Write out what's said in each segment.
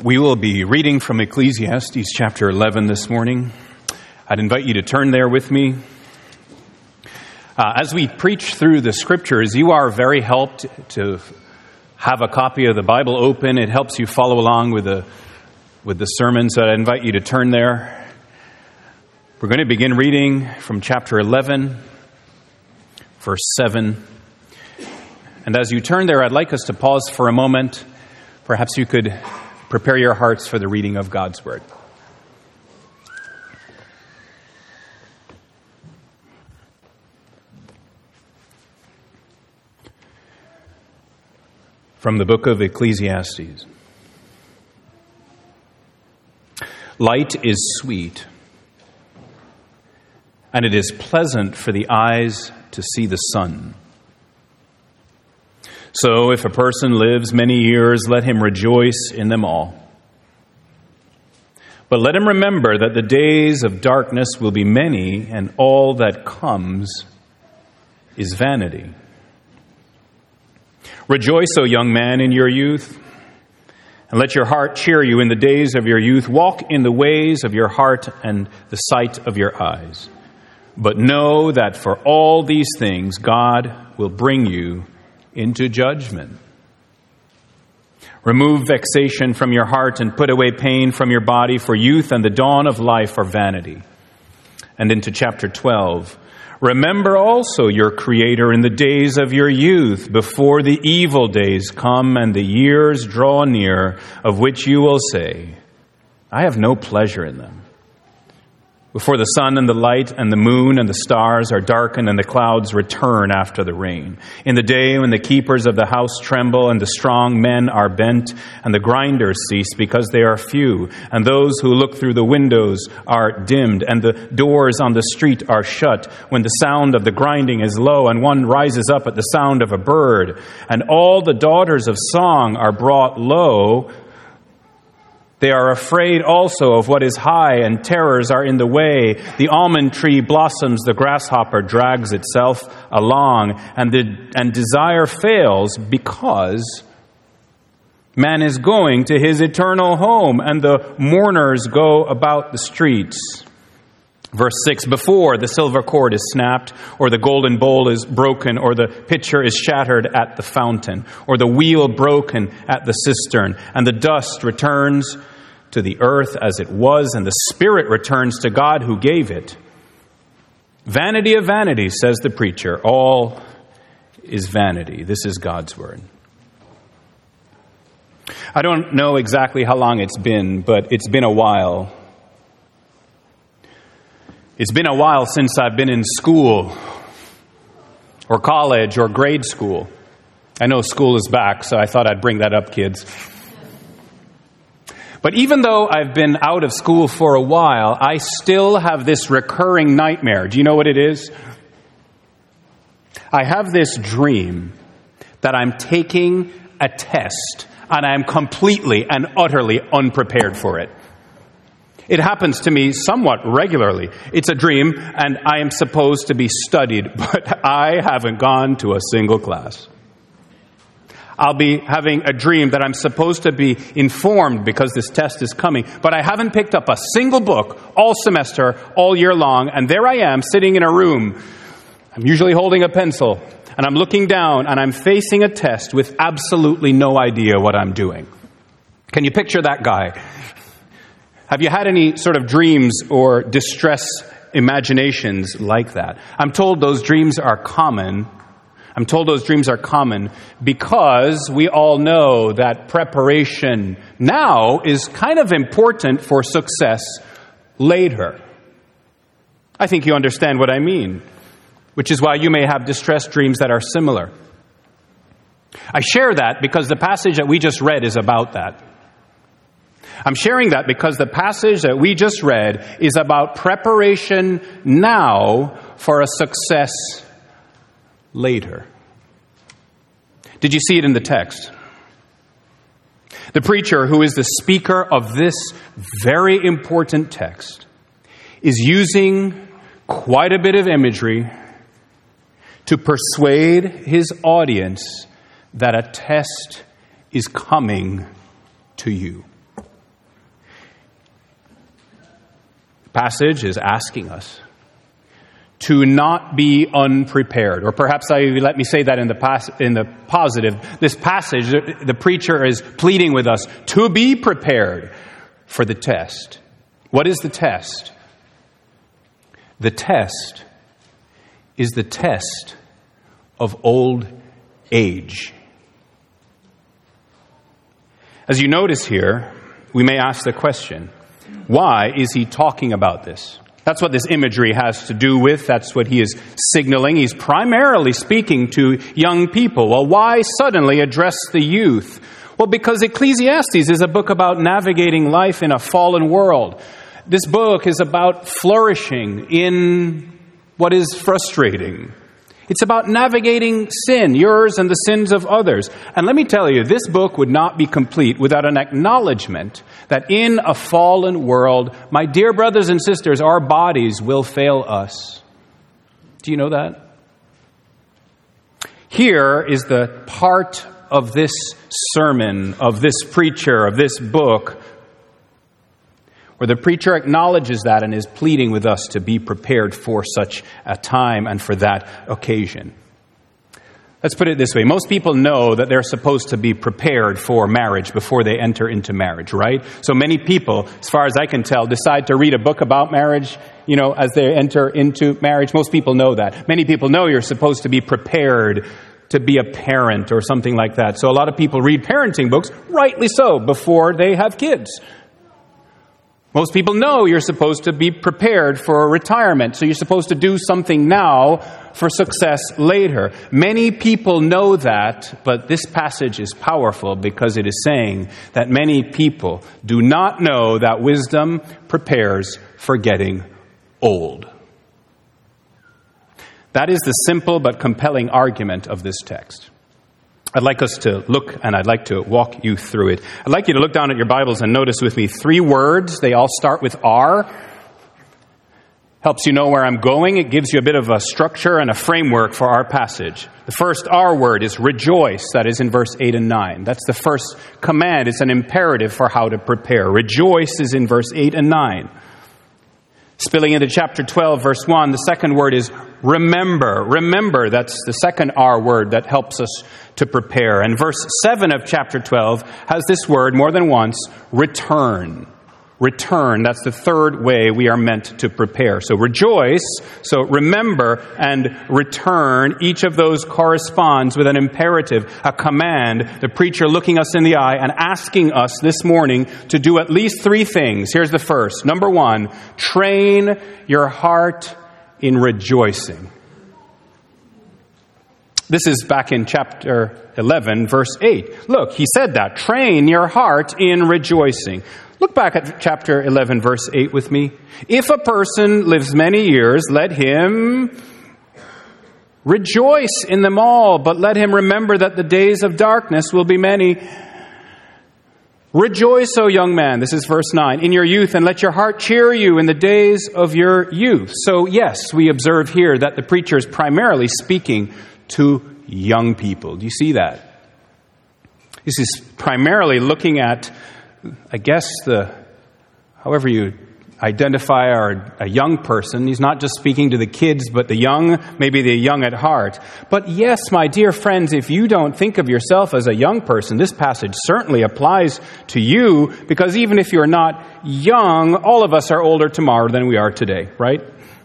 We will be reading from Ecclesiastes chapter 11 this morning. I'd invite you to turn there with me. As we preach through the scriptures, you are very helped to have a copy of the Bible open. It helps you follow along with the sermon, so I invite you to turn there. We're going to begin reading from chapter 11, verse 7. And as you turn there, I'd like us to pause for a moment. Perhaps you could prepare your hearts for the reading of God's Word. From the book of Ecclesiastes. Light is sweet, and it is pleasant for the eyes to see the sun. So if a person lives many years, let him rejoice in them all. But let him remember that the days of darkness will be many, and all that comes is vanity. Rejoice, O young man, in your youth, and let your heart cheer you in the days of your youth. Walk in the ways of your heart and the sight of your eyes. But know that for all these things God will bring you into judgment. Remove vexation from your heart and put away pain from your body, for youth and the dawn of life are vanity. And into chapter 12. Remember also your Creator in the days of your youth, before the evil days come and the years draw near, of which you will say, I have no pleasure in them. Before the sun and the light and the moon and the stars are darkened and the clouds return after the rain. In the day when the keepers of the house tremble and the strong men are bent and the grinders cease because they are few, and those who look through the windows are dimmed and the doors on the street are shut, when the sound of the grinding is low and one rises up at the sound of a bird, and all the daughters of song are brought low. They are afraid also of what is high, and terrors are in the way. The almond tree blossoms, the grasshopper drags itself along, and desire fails because man is going to his eternal home, and the mourners go about the streets. Verse 6, before the silver cord is snapped, or the golden bowl is broken, or the pitcher is shattered at the fountain, or the wheel broken at the cistern, and the dust returns to the earth as it was, and the spirit returns to God who gave it. Vanity of vanities, says the preacher, all is vanity. This is God's word. I don't know exactly how long it's been, but it's been a while. It's been a while since I've been in school or college or grade school. I know school is back, so I thought I'd bring that up, kids. But even though I've been out of school for a while, I still have this recurring nightmare. Do you know what it is? I have this dream that I'm taking a test and I'm completely and utterly unprepared for it. It happens to me somewhat regularly. It's a dream and I am supposed to be studied, but I haven't gone to a single class. I'll be having a dream that I'm supposed to be informed because this test is coming, but I haven't picked up a single book all semester, all year long, and there I am sitting in a room. I'm usually holding a pencil, and I'm looking down, and I'm facing a test with absolutely no idea what I'm doing. Can you picture that guy? Have you had any sort of dreams or distress imaginations like that? I'm told those dreams are common. I'm told those dreams are common because we all know that preparation now is kind of important for success later. I think you understand what I mean, which is why you may have distress dreams that are similar. I share that because the passage that we just read is about that. I'm sharing that because the passage that we just read is about preparation now for a success later. Did you see it in the text? The preacher, who is the speaker of this very important text, is using quite a bit of imagery to persuade his audience that a test is coming to you. passage is asking us to not be unprepared. Or perhaps let me say that in the positive. This passage, the preacher is pleading with us to be prepared for the test. What is the test? The test is the test of old age. As you notice here, we may ask the question, why is he talking about this? That's what this imagery has to do with. That's what he is signaling. He's primarily speaking to young people. Well, why suddenly address the youth? Well, because Ecclesiastes is a book about navigating life in a fallen world. This book is about flourishing in what is frustrating. It's about navigating sin, yours and the sins of others. And let me tell you, this book would not be complete without an acknowledgement that in a fallen world, my dear brothers and sisters, our bodies will fail us. Do you know that? Here is the part of this sermon, of this preacher, of this book, where the preacher acknowledges that and is pleading with us to be prepared for such a time and for that occasion. Let's put it this way. Most people know that they're supposed to be prepared for marriage before they enter into marriage, right? So many people, as far as I can tell, decide to read a book about marriage, as they enter into marriage. Most people know that. Many people know you're supposed to be prepared to be a parent or something like that. So a lot of people read parenting books, rightly so, before they have kids. Most people know you're supposed to be prepared for retirement, so you're supposed to do something now for success later. Many people know that, but this passage is powerful because it is saying that many people do not know that wisdom prepares for getting old. That is the simple but compelling argument of this text. I'd like us to look, and I'd like to walk you through it. I'd like you to look down at your Bibles and notice with me 3 words. They all start with R. Helps you know where I'm going. It gives you a bit of a structure and a framework for our passage. The first R word is rejoice. That is in verse 8 and 9. That's the first command. It's an imperative for how to prepare. Rejoice is in verse 8 and 9. Spilling into chapter 12, verse 1, the second word is remember. Remember, that's the second R word that helps us to prepare. And verse 7 of chapter 12 has this word more than once, return. Return, that's the third way we are meant to prepare. So rejoice, so remember, and return. Each of those corresponds with an imperative, a command, the preacher looking us in the eye and asking us this morning to do at least 3 things. Here's the first. Number 1, train your heart in rejoicing. This is back in chapter 11, verse 8. Look, he said that. Train your heart in rejoicing. Look back at chapter 11, verse 8 with me. If a person lives many years, let him rejoice in them all, but let him remember that the days of darkness will be many. Rejoice, O young man, this is verse 9, in your youth, and let your heart cheer you in the days of your youth. So yes, we observe here that the preacher is primarily speaking to young people. Do you see that? This is primarily looking at, I guess, however you identify a young person. He's not just speaking to the kids, but the young, maybe the young at heart. But yes, my dear friends, if you don't think of yourself as a young person, this passage certainly applies to you, because even if you're not young, all of us are older tomorrow than we are today, right?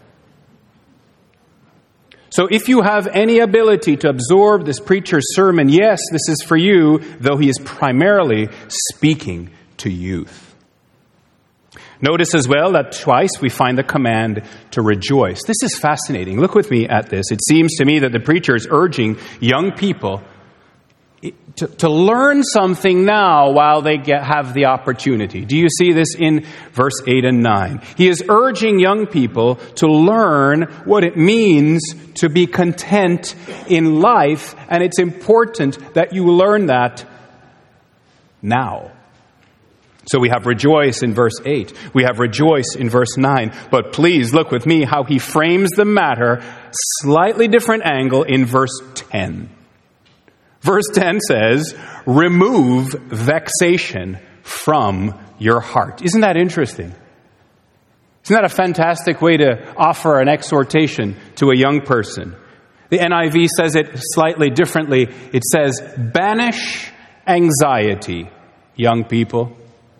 So if you have any ability to absorb this preacher's sermon, yes, this is for you, though he is primarily speaking to youth. Notice as well that twice we find the command to rejoice. This is fascinating. Look with me at this. It seems to me that the preacher is urging young people to learn something now while they have the opportunity. Do you see this in verse 8 and 9? He is urging young people to learn what it means to be content in life, and it's important that you learn that now. So we have rejoice in verse 8. We have rejoice in verse 9. But please look with me how he frames the matter, slightly different angle in verse 10. Verse 10 says, remove vexation from your heart. Isn't that interesting? Isn't that a fantastic way to offer an exhortation to a young person? The NIV says it slightly differently. It says, banish anxiety, young people.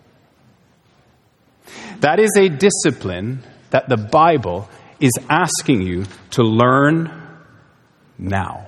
That is a discipline that the Bible is asking you to learn now.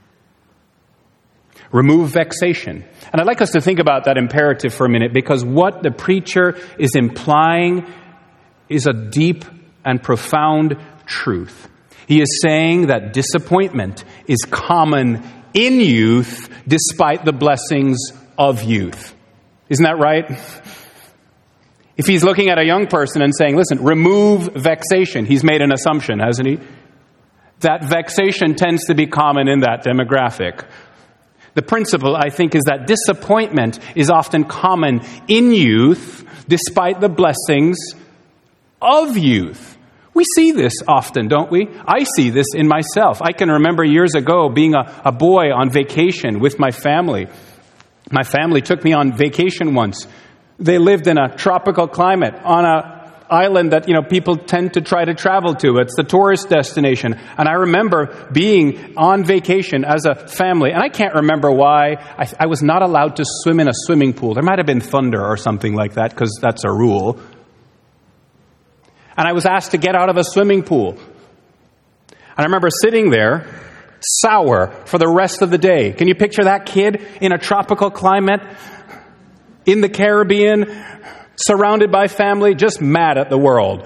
Remove vexation. And I'd like us to think about that imperative for a minute, because what the preacher is implying is a deep and profound truth. He is saying that disappointment is common in youth despite the blessings of youth. Isn't that right? If he's looking at a young person and saying, listen, remove vexation, he's made an assumption, hasn't he? That vexation tends to be common in that demographic. The principle, I think, is that disappointment is often common in youth despite the blessings of youth. We see this often, don't we? I see this in myself. I can remember years ago being a boy on vacation with my family. My family took me on vacation once. They lived in a tropical climate on an island that, people tend to try to travel to. It's the tourist destination. And I remember being on vacation as a family. And I can't remember why I was not allowed to swim in a swimming pool. There might have been thunder or something like that, because that's a rule. And I was asked to get out of a swimming pool. And I remember sitting there, sour for the rest of the day. Can you picture that kid in a tropical climate, in the Caribbean, surrounded by family, just mad at the world?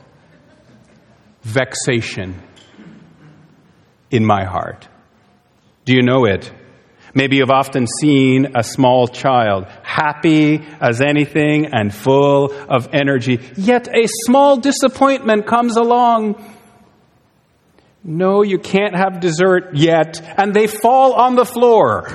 Vexation in my heart. Do you know it? Maybe you've often seen a small child, happy as anything and full of energy, yet a small disappointment comes along. No, you can't have dessert yet, and they fall on the floor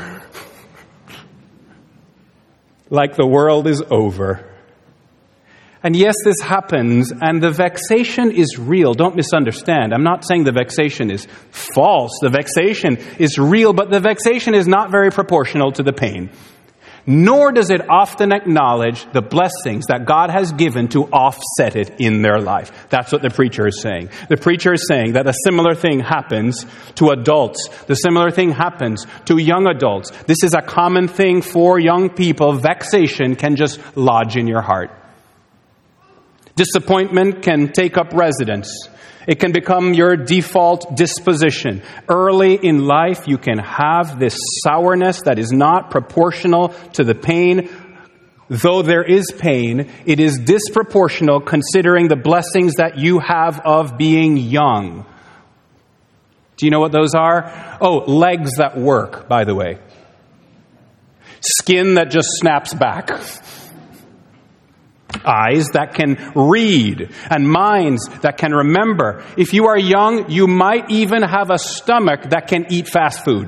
like the world is over. And yes, this happens, and the vexation is real. Don't misunderstand. I'm not saying the vexation is false. The vexation is real, but the vexation is not very proportional to the pain. Nor does it often acknowledge the blessings that God has given to offset it in their life. That's what the preacher is saying. The preacher is saying that a similar thing happens to adults. The similar thing happens to young adults. This is a common thing for young people. Vexation can just lodge in your heart. Disappointment can take up residence. It can become your default disposition. Early in life, you can have this sourness that is not proportional to the pain. Though there is pain, it is disproportional considering the blessings that you have of being young. Do you know what those are? Oh, legs that work, by the way. Skin that just snaps back. Eyes that can read, and minds that can remember. If you are young, you might even have a stomach that can eat fast food.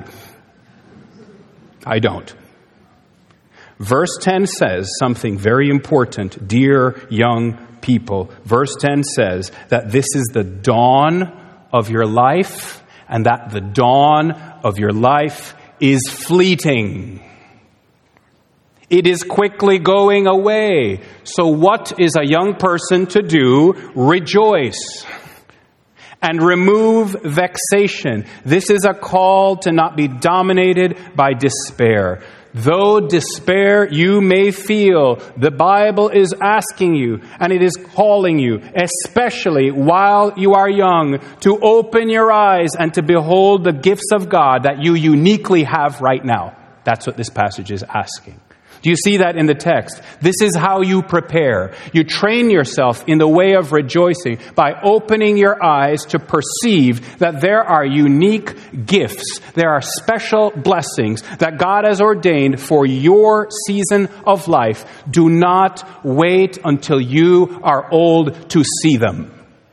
I don't. Verse 10 says something very important, dear young people. Verse 10 says that this is the dawn of your life, and that the dawn of your life is fleeting. It is quickly going away. So what is a young person to do? Rejoice and remove vexation. This is a call to not be dominated by despair. Though despair you may feel, the Bible is asking you, and it is calling you, especially while you are young, to open your eyes and to behold the gifts of God that you uniquely have right now. That's what this passage is asking. Do you see that in the text? This is how you prepare. You train yourself in the way of rejoicing by opening your eyes to perceive that there are unique gifts. There are special blessings that God has ordained for your season of life. Do not wait until you are old to see them.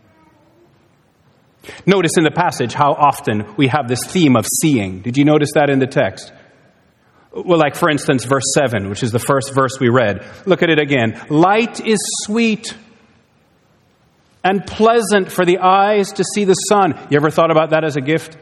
Notice in the passage how often we have this theme of seeing. Did you notice that in the text? Well, like for instance, verse 7, which is the first verse we read. Look at it again. Light is sweet and pleasant for the eyes to see the sun. You ever thought about that as a gift?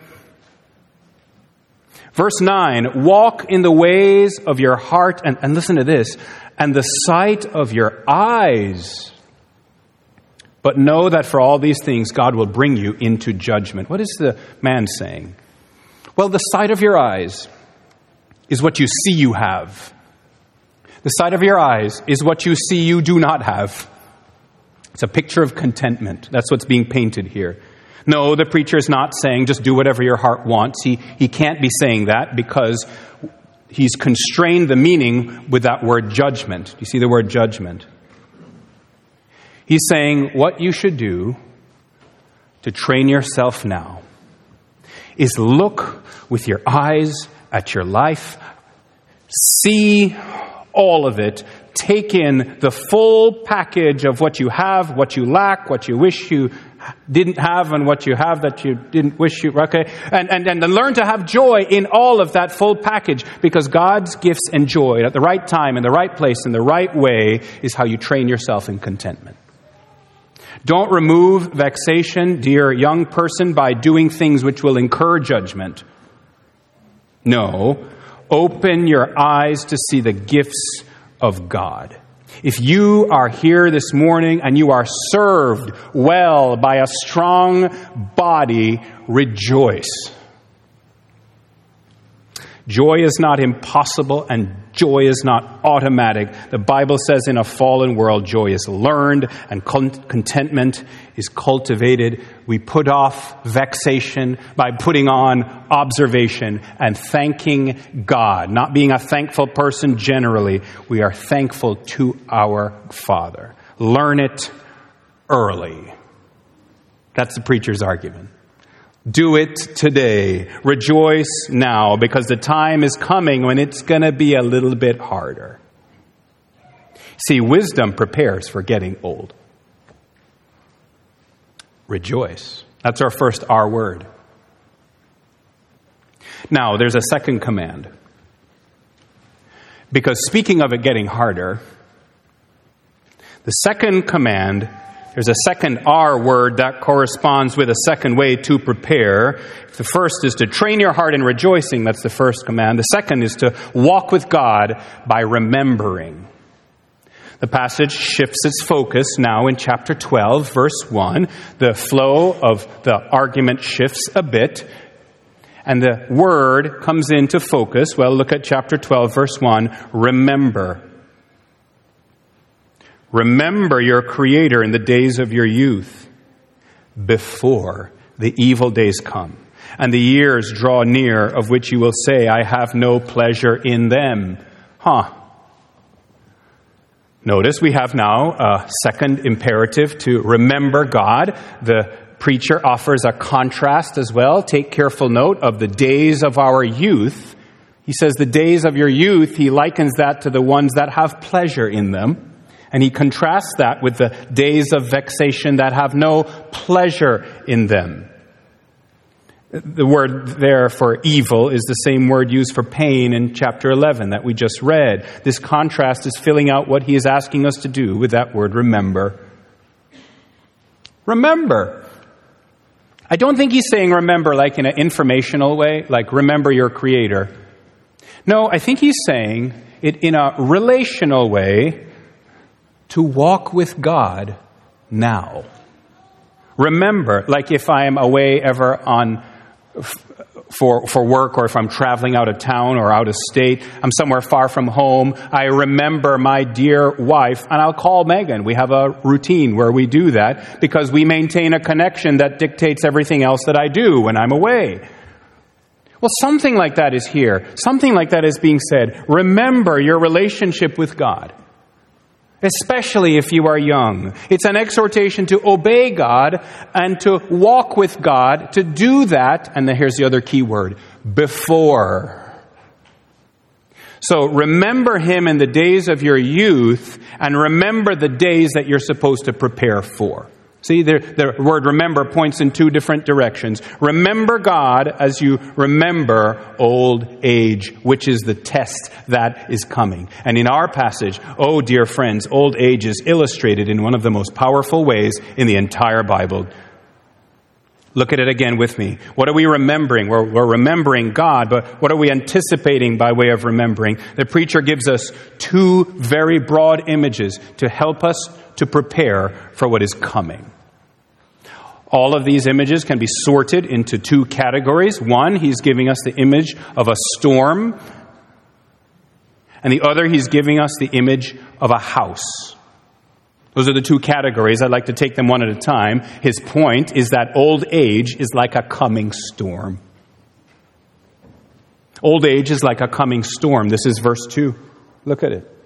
Verse 9, walk in the ways of your heart, and listen to this, and the sight of your eyes But know that for all these things, God will bring you into judgment. What is the man saying? Well, the sight of your eyes is what you see you have. The sight of your eyes is what you see you do not have. It's a picture of contentment. That's what's being painted here. No, the preacher is not saying just do whatever your heart wants. He can't be saying that because he's constrained the meaning with that word judgment. Do you see the word judgment? He's saying what you should do to train yourself now is look with your eyes at your life, see all of it, take in the full package of what you have, what you lack, what you wish you didn't have, and what you have that you didn't wish you, okay? And learn to have joy in all of that full package, because God's gifts and joy at the right time, in the right place, in the right way is how you train yourself in contentment. Don't remove vexation, dear young person, by doing things which will incur judgment. No, open your eyes to see the gifts of God. If you are here this morning and you are served well by a strong body, rejoice. Joy is not impossible and joy is not automatic. The Bible says in a fallen world, joy is learned and contentment is cultivated. We put off vexation by putting on observation and thanking God. Not being a thankful person generally. We are thankful to our Father. Learn it early. That's the preacher's argument. Do it today. Rejoice now, because the time is coming when it's going to be a little bit harder. See, wisdom prepares for getting old. Rejoice. That's our first R word. Now, there's a second command. Because speaking of it getting harder, the second command, there's a second R word that corresponds with a second way to prepare. The first is to train your heart in rejoicing. That's the first command. The second is to walk with God by remembering. The passage shifts its focus now in chapter 12, verse 1. The flow of the argument shifts a bit, and the word comes into focus. Well, look at chapter 12, verse 1. Remember. Remember your Creator in the days of your youth, before the evil days come, and the years draw near, of which you will say, I have no pleasure in them. Notice we have now a second imperative to remember God. The preacher offers a contrast as well. Take careful note of the days of our youth. He says the days of your youth, he likens that to the ones that have pleasure in them. And he contrasts that with the days of vexation that have no pleasure in them. The word there for evil is the same word used for pain in chapter 11 that we just read. This contrast is filling out what he is asking us to do with that word remember. Remember. I don't think he's saying remember like in an informational way, like remember your Creator. No, I think he's saying it in a relational way, to walk with God now. Remember, like if I am away ever on for work, or if I'm traveling out of town or out of state, I'm somewhere far from home, I remember my dear wife, and I'll call Megan. We have a routine where we do that because we maintain a connection that dictates everything else that I do when I'm away. Well, something like that is here. Something like that is being said. Remember your relationship with God. Especially if you are young. It's an exhortation to obey God and to walk with God, to do that, and then here's the other key word, before. So remember Him in the days of your youth, and remember the days that you're supposed to prepare for. See, the word remember points in two different directions. Remember God as you remember old age, which is the test that is coming. And in our passage, oh dear friends, old age is illustrated in one of the most powerful ways in the entire Bible. Look at it again with me. What are we remembering? We're remembering God, but what are we anticipating by way of remembering? The preacher gives us two very broad images to help us to prepare for what is coming. All of these images can be sorted into two categories. One, he's giving us the image of a storm, and the other, he's giving us the image of a house. Those are the two categories. I'd like to take them one at a time. His point is that old age is like a coming storm. Old age is like a coming storm. This is verse 2. Look at it.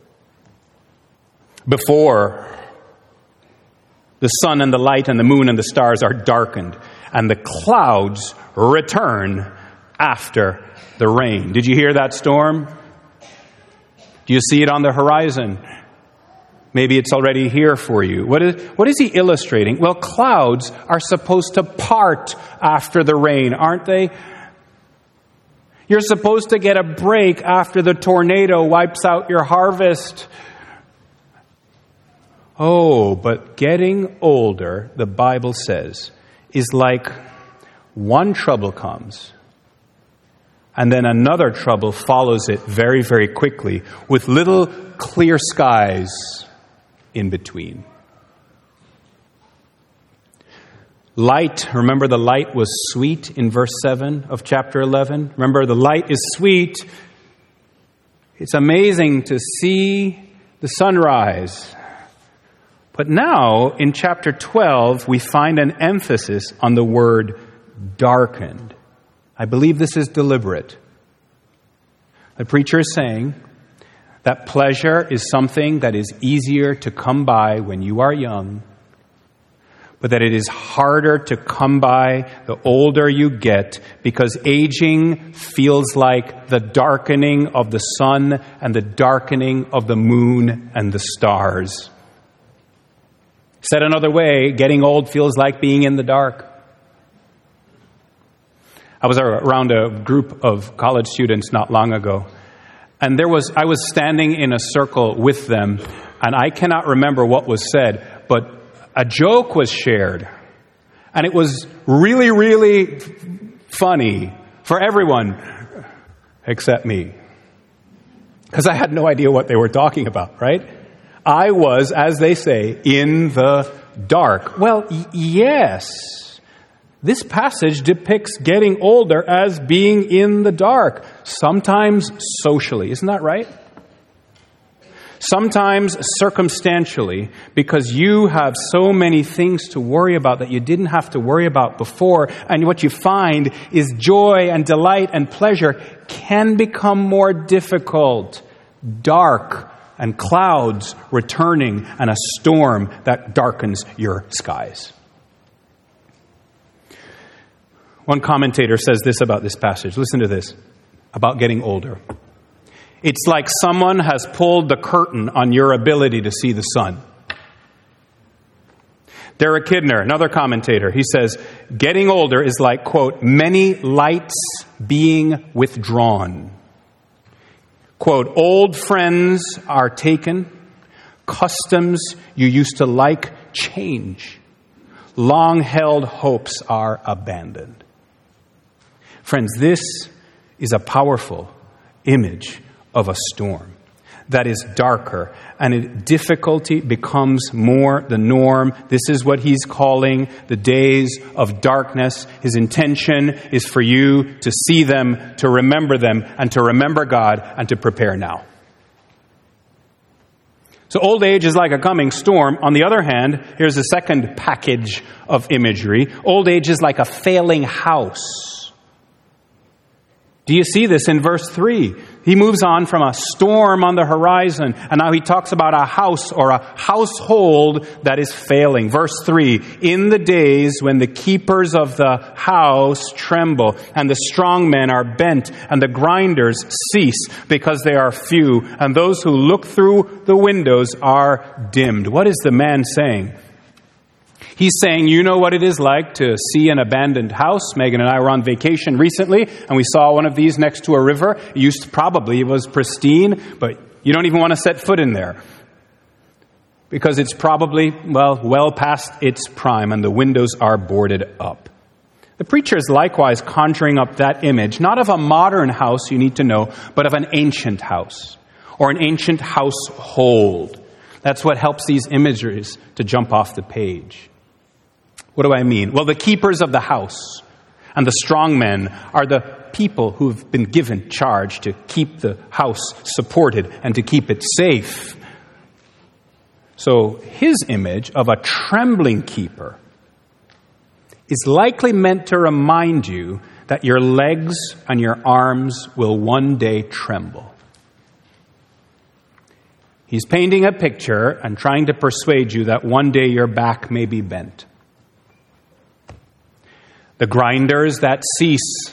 Before the sun and the light and the moon and the stars are darkened, and the clouds return after the rain. Did you hear that storm? Do you see it on the horizon? Maybe it's already here for you. What is he illustrating? Well, clouds are supposed to part after the rain, aren't they? You're supposed to get a break after the tornado wipes out your harvest. Oh, but getting older, the Bible says, is like one trouble comes, and then another trouble follows it very, very quickly, with little clear skies in between. Light, remember the light was sweet in verse 7 of chapter 11? Remember, the light is sweet. It's amazing to see the sunrise. But now, in chapter 12, we find an emphasis on the word darkened. I believe this is deliberate. The preacher is saying that pleasure is something that is easier to come by when you are young, but that it is harder to come by the older you get, because aging feels like the darkening of the sun and the darkening of the moon and the stars. Said another way, getting old feels like being in the dark. I was around a group of college students not long ago, and I was standing in a circle with them, and I cannot remember what was said, but a joke was shared, and it was really, really funny for everyone except me, because I had no idea what they were talking about, right? I was, as they say, in the dark. Well, yes. This passage depicts getting older as being in the dark, sometimes socially. Isn't that right? Sometimes circumstantially, because you have so many things to worry about that you didn't have to worry about before, and what you find is joy and delight and pleasure can become more difficult, dark, and clouds returning, and a storm that darkens your skies. One commentator says this about this passage. Listen to this, about getting older. It's like someone has pulled the curtain on your ability to see the sun. Derek Kidner, another commentator, he says, getting older is like, quote, many lights being withdrawn. Quote, old friends are taken, customs you used to like change, long-held hopes are abandoned. Friends, this is a powerful image of a storm that is darker, and difficulty becomes more the norm. This is what he's calling the days of darkness. His intention is for you to see them, to remember them, and to remember God, and to prepare now. So old age is like a coming storm. On the other hand, here's the second package of imagery. Old age is like a failing house. Do you see this in verse 3? He moves on from a storm on the horizon, and now he talks about a house or a household that is failing. Verse 3, in the days when the keepers of the house tremble, and the strong men are bent, and the grinders cease because they are few, and those who look through the windows are dimmed. What is the man saying? He's saying, you know what it is like to see an abandoned house. Megan and I were on vacation recently, and we saw one of these next to a river. It was pristine, but you don't even want to set foot in there, because it's probably, well past its prime, and the windows are boarded up. The preacher is likewise conjuring up that image, not of a modern house, you need to know, but of an ancient house or an ancient household. That's what helps these imageries to jump off the page. What do I mean? Well, the keepers of the house and the strong men are the people who've been given charge to keep the house supported and to keep it safe. So his image of a trembling keeper is likely meant to remind you that your legs and your arms will one day tremble. He's painting a picture and trying to persuade you that one day your back may be bent. The grinders that cease,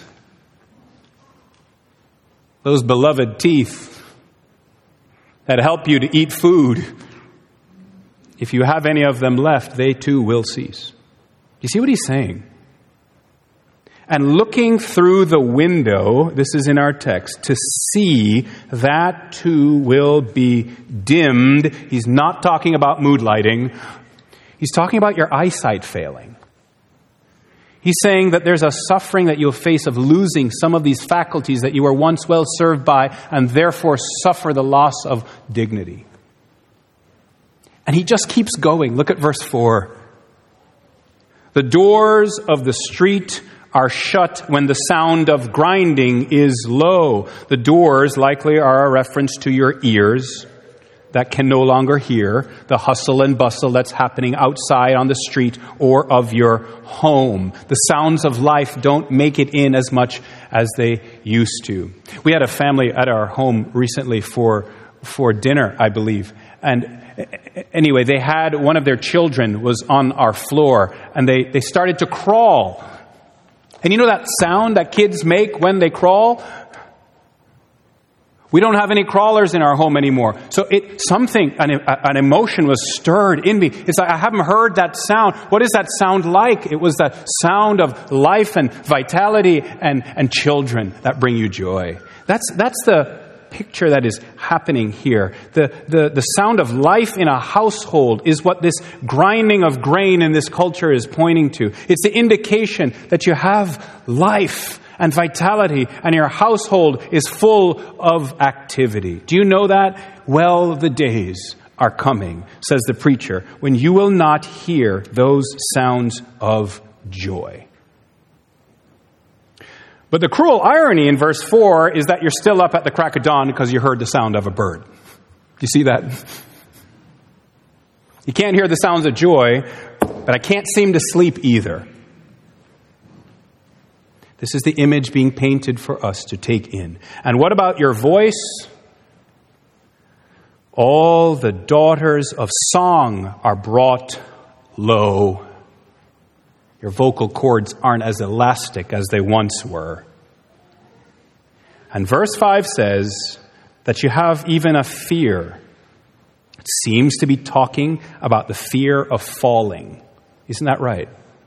those beloved teeth that help you to eat food, if you have any of them left, they too will cease. You see what he's saying? And looking through the window, this is in our text, to see that too will be dimmed. He's not talking about mood lighting. He's talking about your eyesight failing. He's saying that there's a suffering that you'll face of losing some of these faculties that you were once well served by and therefore suffer the loss of dignity. And he just keeps going. Look at verse 4. The doors of the street are shut when the sound of grinding is low. The doors likely are a reference to your ears that can no longer hear the hustle and bustle that's happening outside on the street or of your home. The sounds of life don't make it in as much as they used to. We had a family at our home recently for dinner, I believe. And anyway, they had one of their children was on our floor and they started to crawl. And you know that sound that kids make when they crawl? We don't have any crawlers in our home anymore. So an emotion was stirred in me. It's like, I haven't heard that sound. What does that sound like? It was the sound of life and vitality and children that bring you joy. That's the picture that is happening here. The sound of life in a household is what this grinding of grain in this culture is pointing to. It's the indication that you have life and vitality, and your household is full of activity. Do you know that? Well, the days are coming, says the preacher, when you will not hear those sounds of joy. But the cruel irony in verse 4 is that you're still up at the crack of dawn because you heard the sound of a bird. Do you see that? You can't hear the sounds of joy, but I can't seem to sleep either. This is the image being painted for us to take in. And what about your voice? All the daughters of song are brought low. Your vocal cords aren't as elastic as they once were. And verse 5 says that you have even a fear. It seems to be talking about the fear of falling. Isn't that right?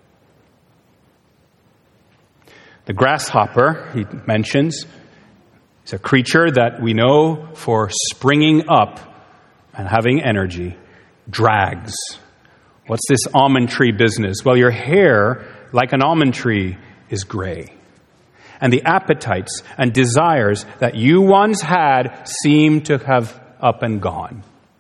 The grasshopper, he mentions, is a creature that we know for springing up and having energy, drags. What's this almond tree business? Well, your hair, like an almond tree, is gray. And the appetites and desires that you once had seem to have up and gone.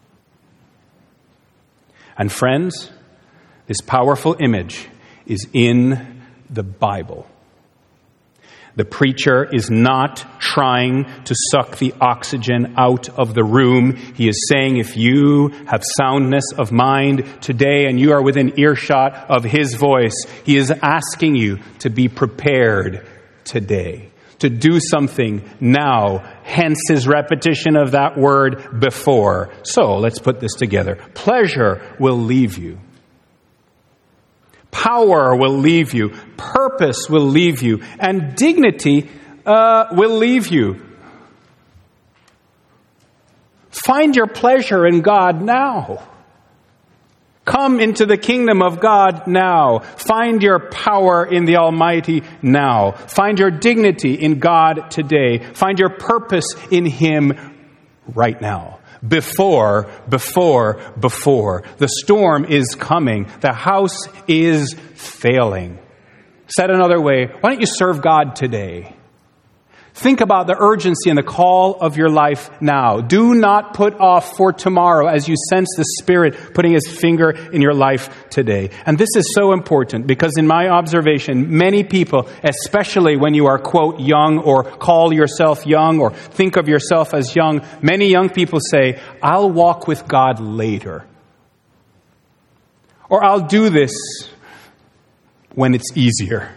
And friends, this powerful image is in the Bible. The preacher is not trying to suck the oxygen out of the room. He is saying if you have soundness of mind today and you are within earshot of his voice, he is asking you to be prepared today, to do something now, hence his repetition of that word before. So let's put this together. Pleasure will leave you. Power will leave you. Purpose will leave you. And dignity will leave you. Find your pleasure in God now. Come into the kingdom of God now. Find your power in the Almighty now. Find your dignity in God today. Find your purpose in Him right now. Before. The storm is coming. The house is failing. Said another way, why don't you serve God today? Think about the urgency and the call of your life now. Do not put off for tomorrow as you sense the Spirit putting His finger in your life today. And this is so important because in my observation, many people, especially when you are, quote, young or call yourself young or think of yourself as young, many young people say, I'll walk with God later. Or I'll do this when it's easier.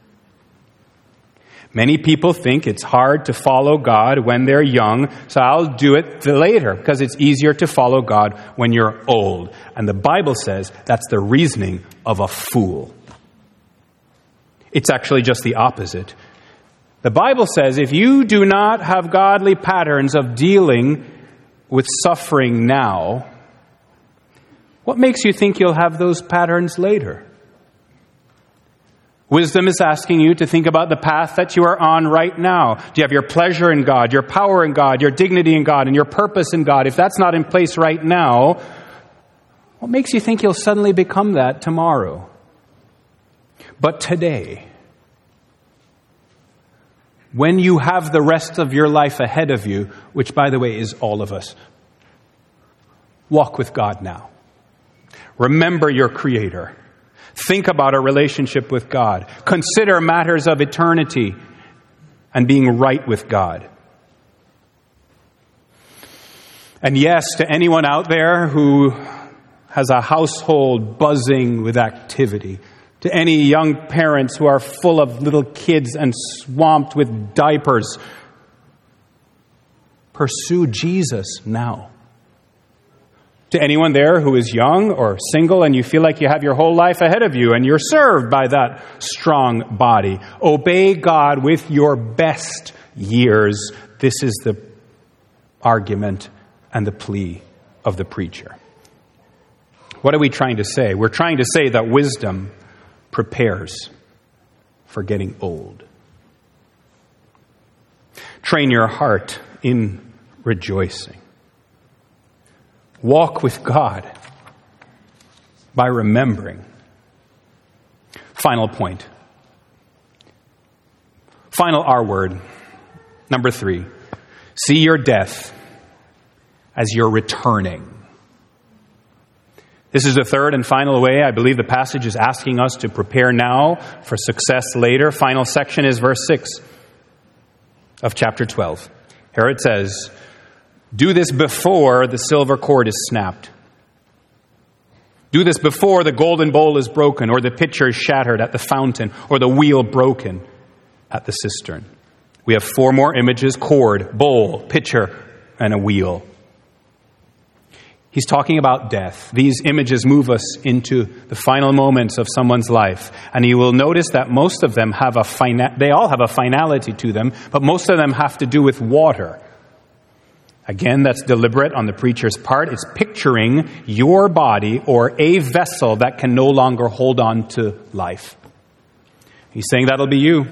Many people think it's hard to follow God when they're young, so I'll do it later because it's easier to follow God when you're old. And the Bible says that's the reasoning of a fool. It's actually just the opposite. The Bible says if you do not have godly patterns of dealing with suffering now, what makes you think you'll have those patterns later? Wisdom is asking you to think about the path that you are on right now. Do you have your pleasure in God, your power in God, your dignity in God, and your purpose in God? If that's not in place right now, what makes you think you'll suddenly become that tomorrow? But today, when you have the rest of your life ahead of you, which, by the way, is all of us, walk with God now. Remember your Creator. Think about a relationship with God. Consider matters of eternity and being right with God. And yes, to anyone out there who has a household buzzing with activity, to any young parents who are full of little kids and swamped with diapers, pursue Jesus now. To anyone there who is young or single and you feel like you have your whole life ahead of you and you're served by that strong body, obey God with your best years. This is the argument and the plea of the preacher. What are we trying to say? We're trying to say that wisdom prepares for getting old. Train your heart in rejoicing. Walk with God by remembering. Final point. Final R word. Number 3. See your death as you're returning. This is the third and final way I believe the passage is asking us to prepare now for success later. Final section is verse 6 of chapter 12. Here it says, do this before the silver cord is snapped. Do this before the golden bowl is broken, or the pitcher is shattered at the fountain, or the wheel broken at the cistern. We have 4 more images: cord, bowl, pitcher, and a wheel. He's talking about death. These images move us into the final moments of someone's life. And you will notice that most of them have they all have a finality to them, but most of them have to do with water. Again, that's deliberate on the preacher's part. It's picturing your body or a vessel that can no longer hold on to life. He's saying that'll be you.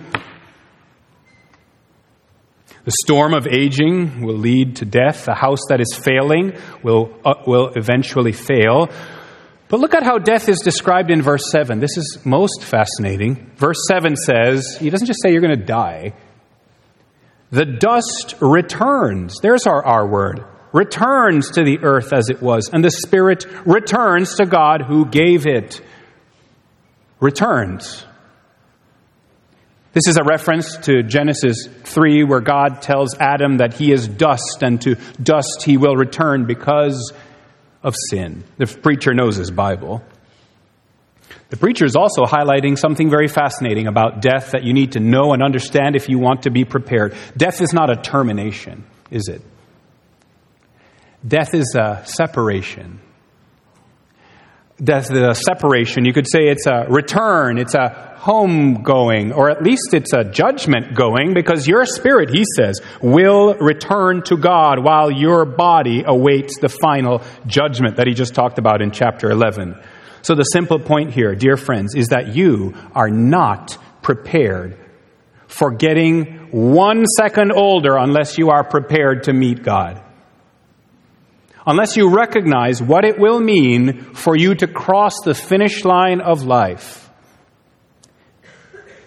The storm of aging will lead to death. The house that is failing will eventually fail. But look at how death is described in verse 7. This is most fascinating. Verse 7 says, he doesn't just say you're going to die. The dust returns. There's our R word. Returns to the earth as it was. And the spirit returns to God who gave it. Returns. This is a reference to Genesis 3, where God tells Adam that he is dust, and to dust he will return because of sin. The preacher knows his Bible. The preacher is also highlighting something very fascinating about death that you need to know and understand if you want to be prepared. Death is not a termination, is it? Death is a separation. Death is a separation. You could say it's a return, it's a home going, or at least it's a judgment going, because your spirit, he says, will return to God while your body awaits the final judgment that he just talked about in chapter 11. So the simple point here, dear friends, is that you are not prepared for getting 1 second older unless you are prepared to meet God. Unless you recognize what it will mean for you to cross the finish line of life.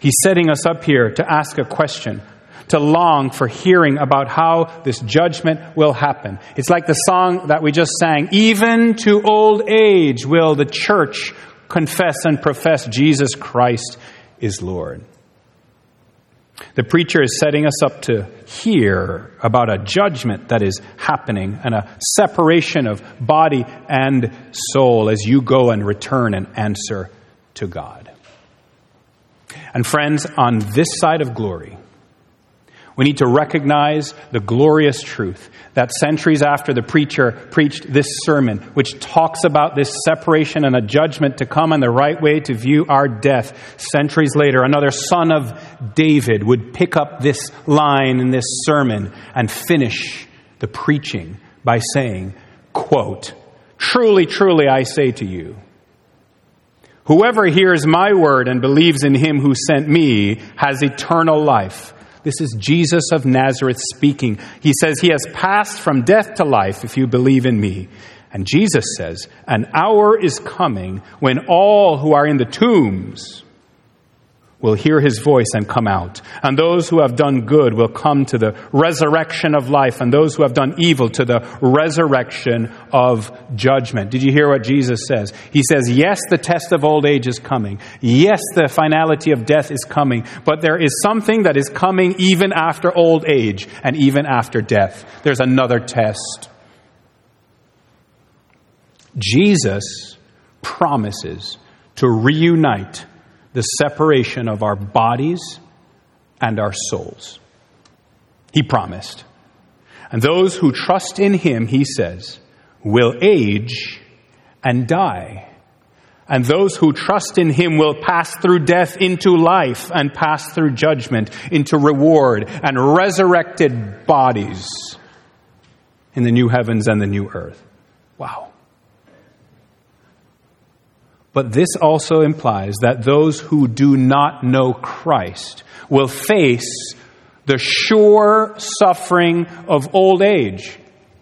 He's setting us up here to ask a question, to long for hearing about how this judgment will happen. It's like the song that we just sang, even to old age will the church confess and profess Jesus Christ is Lord. The preacher is setting us up to hear about a judgment that is happening and a separation of body and soul as you go and return and answer to God. And friends, on this side of glory, we need to recognize the glorious truth that centuries after the preacher preached this sermon, which talks about this separation and a judgment to come and the right way to view our death, centuries later, another son of David would pick up this line in this sermon and finish the preaching by saying, quote, "Truly, truly, I say to you, whoever hears my word and believes in him who sent me has eternal life." This is Jesus of Nazareth speaking. He says he has passed from death to life if you believe in me. And Jesus says, an hour is coming when all who are in the tombs will hear his voice and come out. And those who have done good will come to the resurrection of life. And those who have done evil to the resurrection of judgment. Did you hear what Jesus says? He says, yes, the test of old age is coming. Yes, the finality of death is coming. But there is something that is coming even after old age and even after death. There's another test. Jesus promises to reunite the separation of our bodies and our souls. He promised. And those who trust in him, he says, will age and die. And those who trust in him will pass through death into life and pass through judgment into reward and resurrected bodies in the new heavens and the new earth. Wow. But this also implies that those who do not know Christ will face the sure suffering of old age,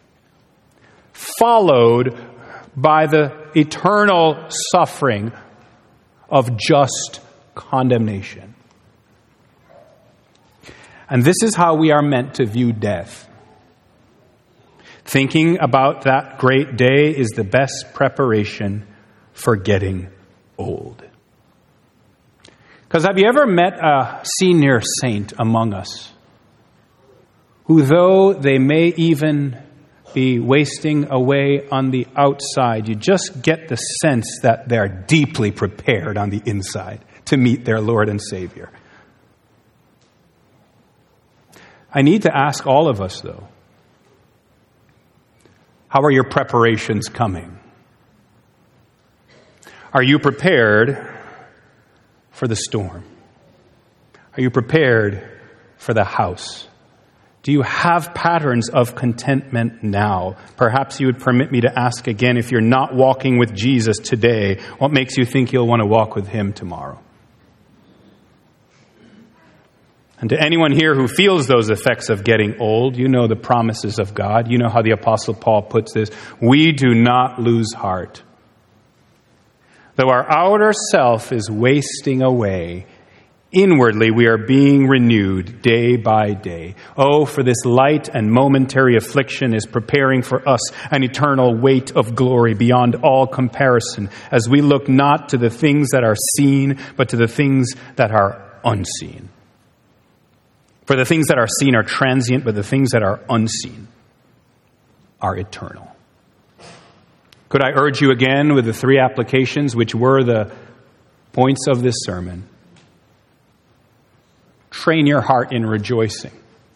followed by the eternal suffering of just condemnation. And this is how we are meant to view death. Thinking about that great day is the best preparation for getting old. Because have you ever met a senior saint among us who, though they may even be wasting away on the outside, you just get the sense that they're deeply prepared on the inside to meet their Lord and Savior? I need to ask all of us, though, how are your preparations coming? Are you prepared for the storm? Are you prepared for the house? Do you have patterns of contentment now? Perhaps you would permit me to ask again, if you're not walking with Jesus today, what makes you think you'll want to walk with him tomorrow? And to anyone here who feels those effects of getting old, you know the promises of God. You know how the Apostle Paul puts this. We do not lose heart. Though our outer self is wasting away, inwardly we are being renewed day by day. Oh, for this light and momentary affliction is preparing for us an eternal weight of glory beyond all comparison, as we look not to the things that are seen, but to the things that are unseen. For the things that are seen are transient, but the things that are unseen are eternal. Could I urge you again with the three applications which were the points of this sermon? Train your heart in rejoicing.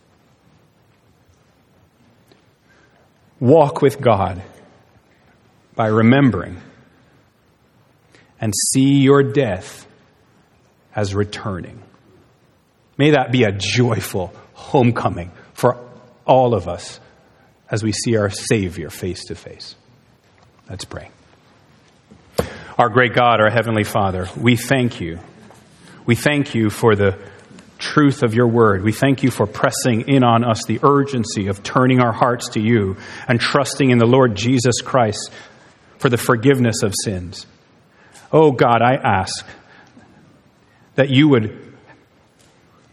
Walk with God by remembering, and see your death as returning. May that be a joyful homecoming for all of us as we see our Savior face to face. Let's pray. Our great God, our Heavenly Father, we thank you. We thank you for the truth of your word. We thank you for pressing in on us the urgency of turning our hearts to you and trusting in the Lord Jesus Christ for the forgiveness of sins. Oh God, I ask that you would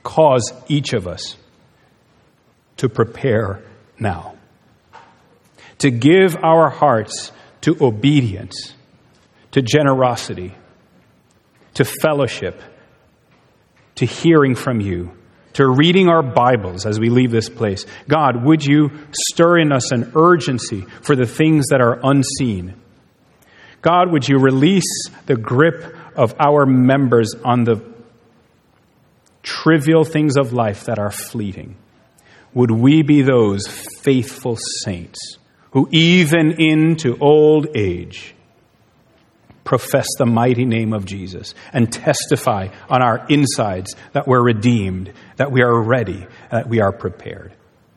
cause each of us to prepare now, to give our hearts to obedience, to generosity, to fellowship, to hearing from you, to reading our Bibles as we leave this place. God, would you stir in us an urgency for the things that are unseen? God, would you release the grip of our members on the trivial things of life that are fleeting? Would we be those faithful saints who even into old age profess the mighty name of Jesus and testify on our insides that we're redeemed, that we are ready, that we are prepared?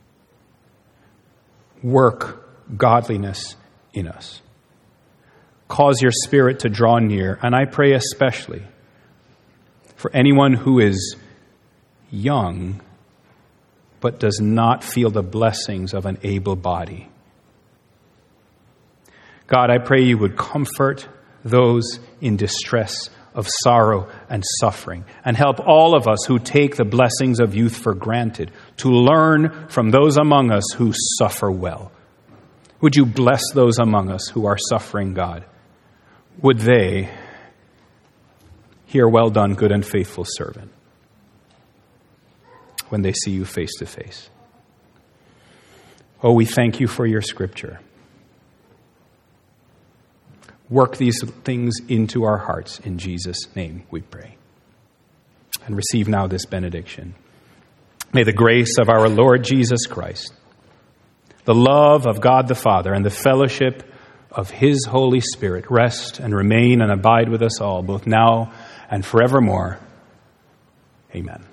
Work godliness in us. Cause your Spirit to draw near. And I pray especially for anyone who is young but does not feel the blessings of an able body. God, I pray you would comfort those in distress of sorrow and suffering, and help all of us who take the blessings of youth for granted to learn from those among us who suffer well. Would you bless those among us who are suffering, God? Would they hear, "Well done, good and faithful servant," when they see you face to face? Oh, we thank you for your scripture. Work these things into our hearts. In Jesus' name we pray. And receive now this benediction. May the grace of our Lord Jesus Christ, the love of God the Father, and the fellowship of his Holy Spirit rest and remain and abide with us all, both now and forevermore. Amen.